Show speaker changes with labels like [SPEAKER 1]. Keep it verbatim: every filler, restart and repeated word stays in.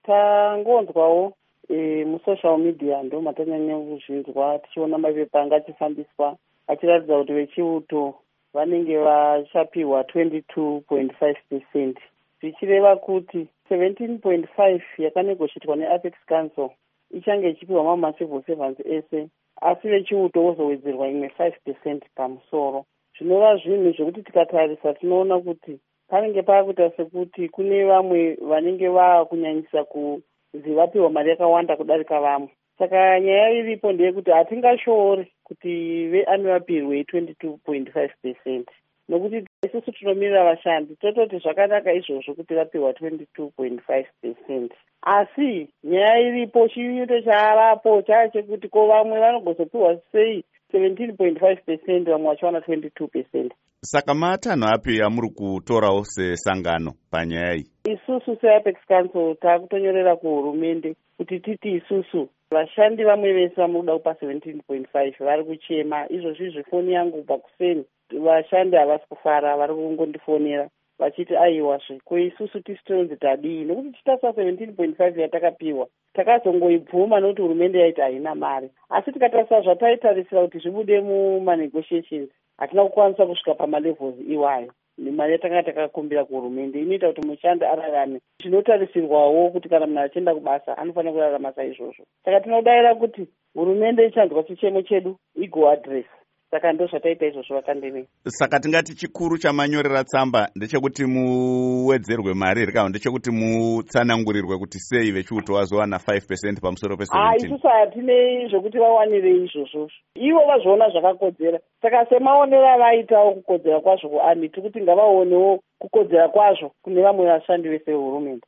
[SPEAKER 1] Tangonzwawo e, musocial media ndo matanyanya kuzvinzwa tichiona mapepa anga achifambiswa achiratidza kuti vechiuto vanenge vachapiwa twenty-two point five percent zvichireva kuti seventeen point five yakanegoshiitwa neapex council ichange ichipiwa mama civil servants ese, asi vechiuto vozowedzerwa imwe five percent pamusoro. Zvinova zvinhu zvekuti tikatarisa tinoona kuti panenge paakuita sekuti kune vamwe vanenge vaakunyanyisa kuzi vapiwa mari yakawanda kudarika vamwe. Saka nyaya iripo ndeyekuti hatingashoori kuti veanivapirwe twenty-two point five percent nokuti isusu tinomirira vashandi tototi zvakanaka izvozvo kuti vapiwa twenty-two point five percent, asi nyaya iripo chinyuto chaavapo chaachekuti ko vamwe vanogozopiwa sei seventeen point five percent vamwe vachiwana twenty-two percent.
[SPEAKER 2] Saka matanho api amuri kutorawo sesangano panyaya iyi?
[SPEAKER 1] Isusu seapex council taakutonyorera kuhurumende kuti titi isusu vashandi vamwe vese vamuda kupa seventeen point five vari kuchema. Izvozvi zvifoni yangu pakuseni vashandi havasi kufara, vari kungondifonera vachiti aiwazve ko isusu tisi tonzi tadii, nokuti tichitasa seventeen point five yatakapiwa takazongoibvuma nokuti hurumende yaiti haina mari, asi tikatarisa zvataitarisira kuti zvibude mumanegotiations hatina kukwanisa kusvika pamalevels iwayo. Mari yatanga takakumbira kuhurumende inoita kuti mushandi ararame zvinotarisirwawo kuti kana munhu achienda kubasa anofanira kurarama saizvozvo. Saka tinodavira kuti hurumende ichanzwa chichemo chedu igoadress. Saka ndo zvataita izvozvo vakandinei.
[SPEAKER 2] Saka tingati chikuru chamanyorera tsamba ndechekuti muwedzerwe mari iri kana ndechekuti mutsanangurirwe kuti sei vechiuto vazowana five percent pamusoro pe seventeen?
[SPEAKER 1] Isusu hatinei zvokuti vawanire izvozvo, ivo vazvoona zvakakodzera. Saka semaonero avaitawo kukodzera kwazvo kuani tiri kuti ngavaonewo kukodzera kwazvo kune vamwe vashandi vese vehurumende.